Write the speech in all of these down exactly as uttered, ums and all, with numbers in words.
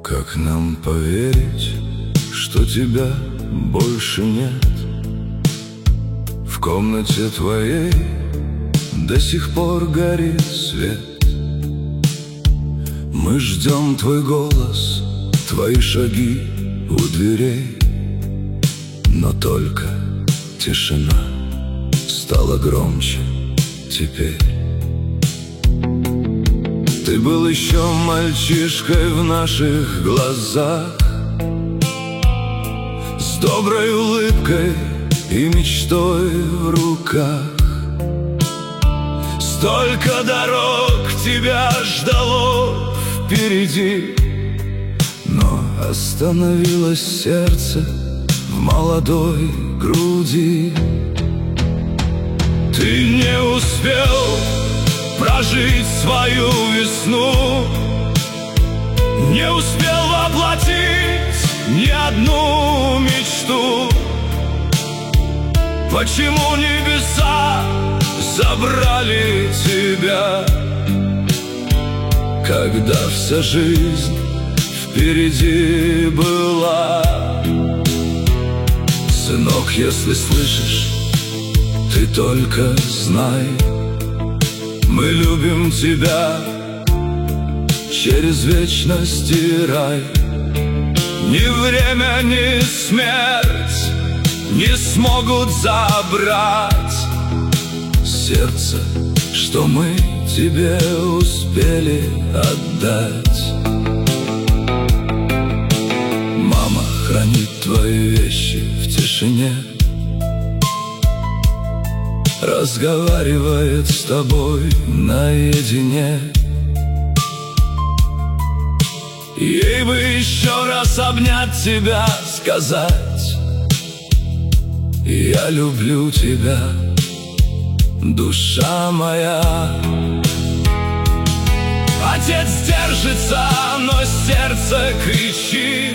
Как нам поверить, что тебя больше нет? В комнате твоей до сих пор горит свет. Мы ждем твой голос, твои шаги у дверей, но только тишина стала громче теперь. Ты был еще мальчишкой в наших глазах, с доброй улыбкой и мечтой в руках. Столько дорог тебя ждало впереди, но остановилось сердце в молодой груди. Ты не успел прожить свою весну, не успел воплотить ни одну мечту. Почему небеса забрали тебя, когда вся жизнь впереди была? Сынок, если слышишь, ты только знай, мы любим тебя через вечность и рай. Ни время, ни смерть не смогут забрать сердце, что мы тебе успели отдать. Мама хранит твои вещи в тишине, разговаривает с тобой наедине. Ей бы еще раз обнять тебя, сказать: я люблю тебя, душа моя. Отец держится, но сердце кричит.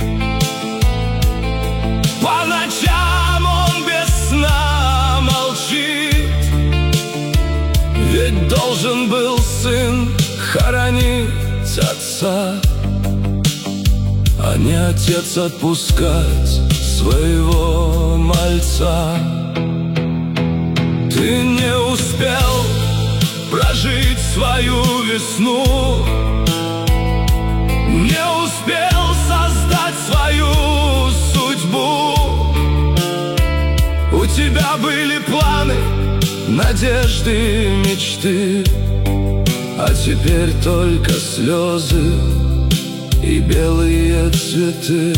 По ночам он без сна молчит, ведь должен был сын хоронить отца, а не отец отпускать своего мальца. Ты не успел прожить свою весну, не успел создать свою судьбу. У тебя были планы, надежды, мечты, а теперь только слезы и белые цветы.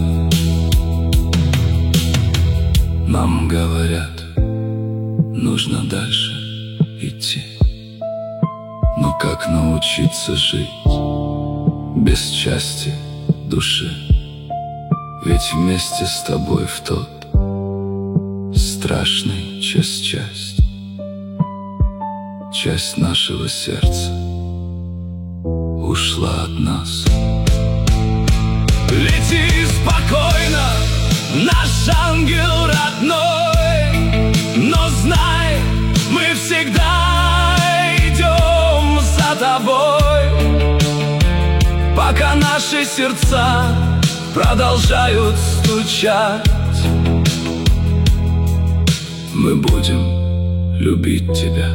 Нам говорят, нужно дальше идти, но как научиться жить без части души? Ведь вместе с тобой в тот страшный час-часть часть нашего сердца ушла от нас. Лети спокойно, наш ангел родной, но знай, мы всегда идем за тобой, пока наши сердца продолжают стучать. Мы будем любить тебя,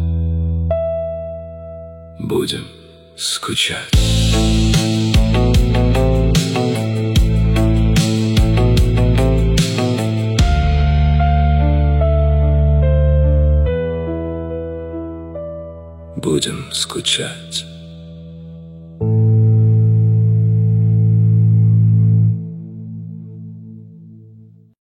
будем скучать. Будем скучать.